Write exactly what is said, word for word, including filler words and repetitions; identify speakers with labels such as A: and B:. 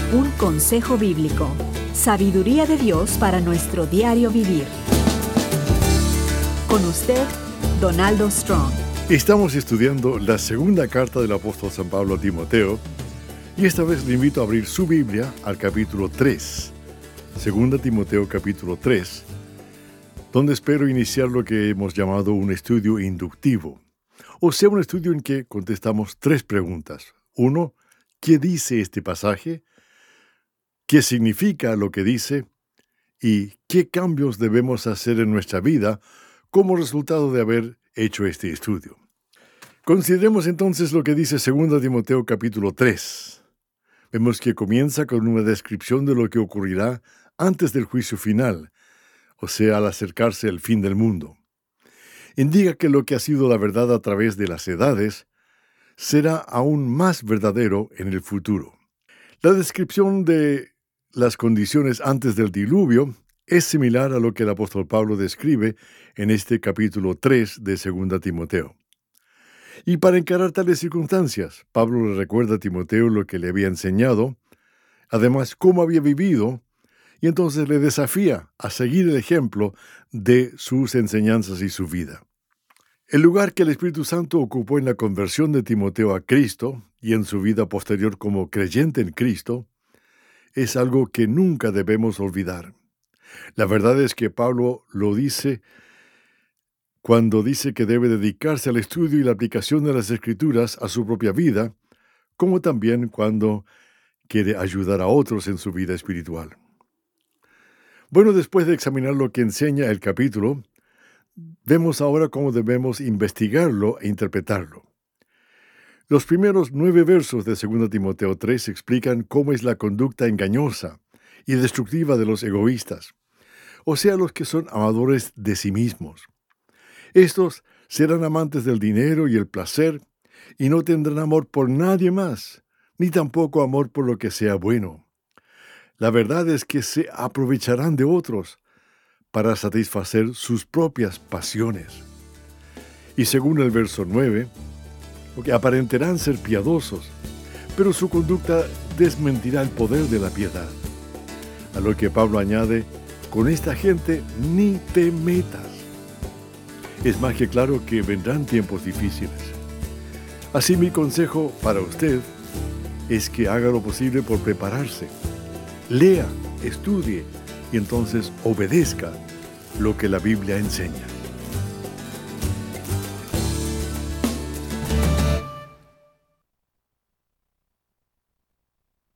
A: Un consejo bíblico. Sabiduría de Dios para nuestro diario vivir. Con usted, Donaldo Strong.
B: Estamos estudiando la segunda carta del apóstol San Pablo a Timoteo y esta vez le invito a abrir su Biblia al capítulo tres. Segunda Timoteo capítulo tres, donde espero iniciar lo que hemos llamado un estudio inductivo. O sea, un estudio en que contestamos tres preguntas. Uno, ¿qué dice este pasaje? ¿Qué significa lo que dice? ¿Y qué cambios debemos hacer en nuestra vida como resultado de haber hecho este estudio? Consideremos entonces lo que dice Segunda Timoteo capítulo tres. Vemos que comienza con una descripción de lo que ocurrirá antes del juicio final, o sea, al acercarse el fin del mundo. Indica que lo que ha sido la verdad a través de las edades será aún más verdadero en el futuro. La descripción de las condiciones antes del diluvio es similar a lo que el apóstol Pablo describe en este capítulo tres de Segunda Timoteo. Y para encarar tales circunstancias, Pablo le recuerda a Timoteo lo que le había enseñado, además cómo había vivido, y entonces le desafía a seguir el ejemplo de sus enseñanzas y su vida. El lugar que el Espíritu Santo ocupó en la conversión de Timoteo a Cristo y en su vida posterior como creyente en Cristo es algo que nunca debemos olvidar. La verdad es que Pablo lo dice cuando dice que debe dedicarse al estudio y la aplicación de las Escrituras a su propia vida, como también cuando quiere ayudar a otros en su vida espiritual. Bueno, después de examinar lo que enseña el capítulo, vemos ahora cómo debemos investigarlo e interpretarlo. Los primeros nueve versos de Segunda Timoteo tres explican cómo es la conducta engañosa y destructiva de los egoístas, o sea, los que son amadores de sí mismos. Estos serán amantes del dinero y el placer y no tendrán amor por nadie más, ni tampoco amor por lo que sea bueno. La verdad es que se aprovecharán de otros para satisfacer sus propias pasiones. Y según el verso nueve, porque aparentarán ser piadosos, pero su conducta desmentirá el poder de la piedad. A lo que Pablo añade, con esta gente ni te metas. Es más que claro que vendrán tiempos difíciles. Así mi consejo para usted es que haga lo posible por prepararse. Lea, estudie y entonces obedezca lo que la Biblia enseña.